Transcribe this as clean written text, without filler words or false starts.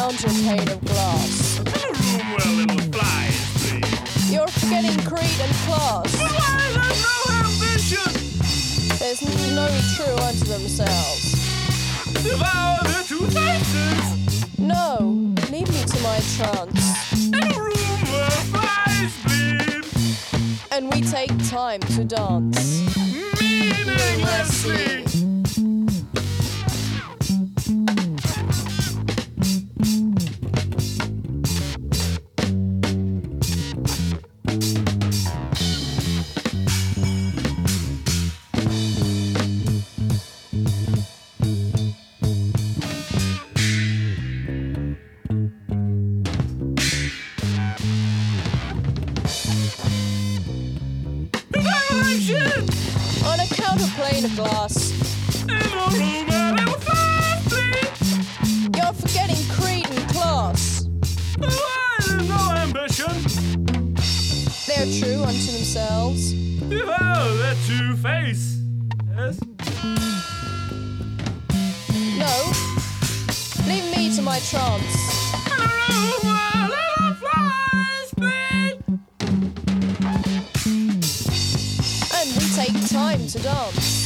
encounter a pane of glass. In a room where little flies please. You're forgetting creed and class. But why there's no ambition? There's no true unto themselves. Devour their two faces. No, lead me to my trance. In a room where flies bleed. And we take time to dance. Meaninglessly. On a counterplane of glass. In a room where little flies bleed. You're forgetting creed and class. But why there's no ambition? They're true unto themselves. Devour their two faces. No, leave me to my trance. In a room where little flies bleed. And we take time to dance.